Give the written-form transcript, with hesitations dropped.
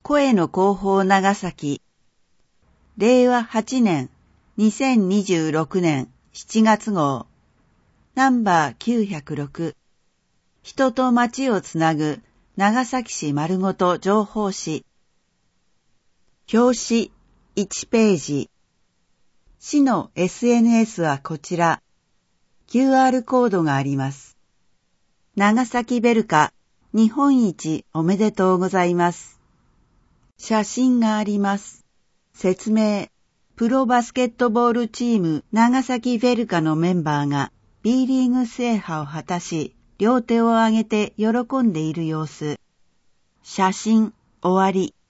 声の広報長崎。令和8年2026年7月号。ナンバー906。人と町をつなぐ長崎市丸ごと情報誌。表紙1ページ。市の SNS はこちら。QR コードがあります。長崎ベルカ日本一おめでとうございます。写真があります。説明。プロバスケットボールチーム長崎ベルカのメンバーが B リーグ制覇を果たし、両手を挙げて喜んでいる様子。写真終わり。